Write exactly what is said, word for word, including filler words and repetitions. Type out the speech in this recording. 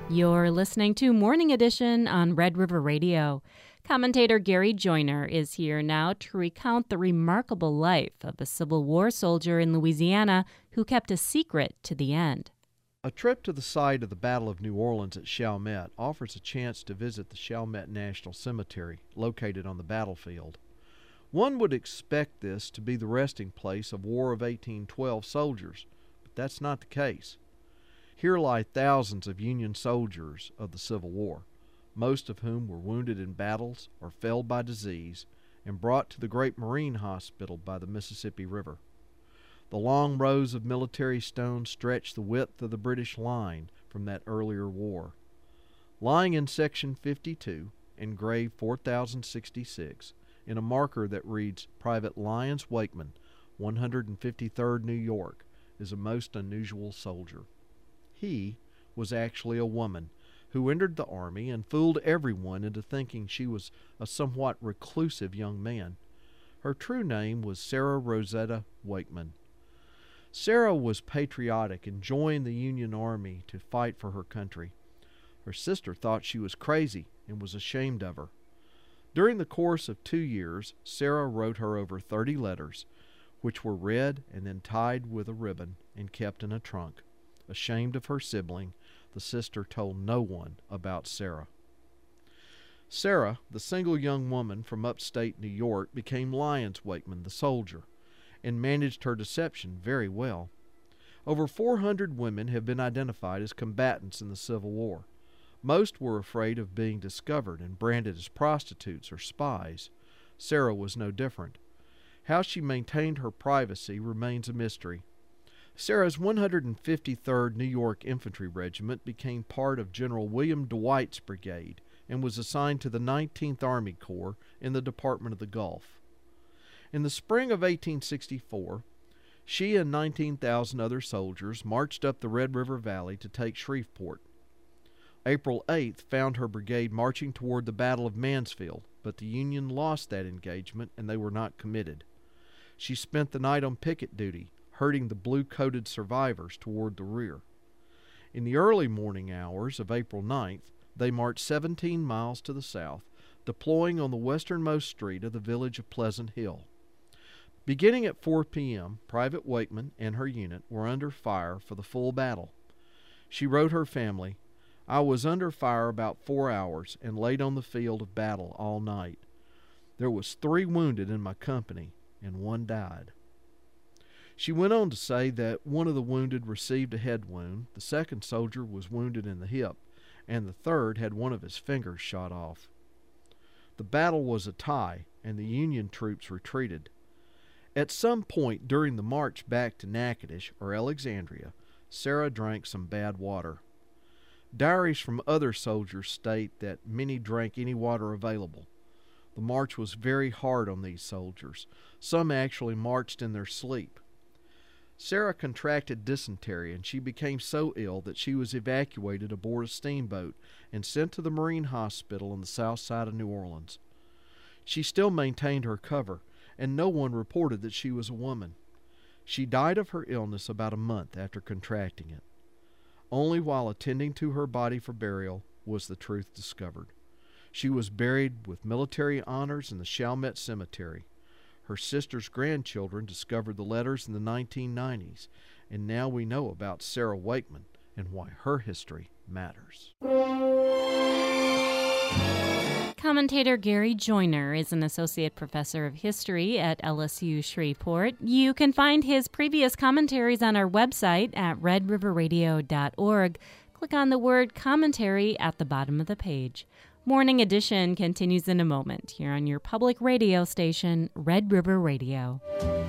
You're listening to Morning Edition on Red River Radio. Commentator Gary Joyner is here now to recount the remarkable life of a Civil War soldier in Louisiana who kept a secret to the end. A trip to the site of the Battle of New Orleans at Chalmette offers a chance to visit the Chalmette National Cemetery, located on the battlefield. One would expect this to be the resting place of War of eighteen twelve soldiers, but that's not the case. Here lie thousands of Union soldiers of the Civil War, most of whom were wounded in battles or felled by disease and brought to the great Marine Hospital by the Mississippi River. The long rows of military stones stretch the width of the British line from that earlier war. Lying in Section fifty-two, engraved four thousand sixty-six, in a marker that reads Private Lyons Wakeman, one hundred fifty-third New York, is a most unusual soldier. He was actually a woman who entered the Army and fooled everyone into thinking she was a somewhat reclusive young man. Her true name was Sarah Rosetta Wakeman. Sarah was patriotic and joined the Union Army to fight for her country. Her sister thought she was crazy and was ashamed of her. During the course of two years, Sarah wrote her over thirty letters, which were read and then tied with a ribbon and kept in a trunk. Ashamed of her sibling, the sister told no one about Sarah. Sarah, the single young woman from upstate New York, became Lyons Wakeman, the soldier, and managed her deception very well. Over four hundred women have been identified as combatants in the Civil War. Most were afraid of being discovered and branded as prostitutes or spies. Sarah was no different. How she maintained her privacy remains a mystery. Sarah's one hundred fifty-third New York Infantry Regiment became part of General William Dwight's brigade and was assigned to the nineteenth Army Corps in the Department of the Gulf. In the spring of eighteen sixty-four, she and nineteen thousand other soldiers marched up the Red River Valley to take Shreveport. April eighth found her brigade marching toward the Battle of Mansfield, but the Union lost that engagement and they were not committed. She spent the night on picket duty, herding the blue-coated survivors toward the rear. In the early morning hours of April ninth, they marched seventeen miles to the south, deploying on the westernmost street of the village of Pleasant Hill. Beginning at four p.m., Private Wakeman and her unit were under fire for the full battle. She wrote her family, "I was under fire about four hours and laid on the field of battle all night. There was three wounded in my company, and one died." She went on to say that one of the wounded received a head wound, the second soldier was wounded in the hip, and the third had one of his fingers shot off. The battle was a tie, and the Union troops retreated. At some point during the march back to Natchitoches or Alexandria, Sarah drank some bad water. Diaries from other soldiers state that many drank any water available. The march was very hard on these soldiers. Some actually marched in their sleep. Sarah contracted dysentery, and she became so ill that she was evacuated aboard a steamboat and sent to the Marine Hospital on the south side of New Orleans. She still maintained her cover, and no one reported that she was a woman. She died of her illness about a month after contracting it. Only while attending to her body for burial was the truth discovered. She was buried with military honors in the Chalmette Cemetery. Her sister's grandchildren discovered the letters in the nineteen nineties, and now we know about Sarah Wakeman and why her history matters. Commentator Gary Joyner is an associate professor of history at L S U Shreveport. You can find his previous commentaries on our website at red river radio dot org. Click on the word commentary at the bottom of the page. Morning Edition continues in a moment here on your public radio station, Red River Radio.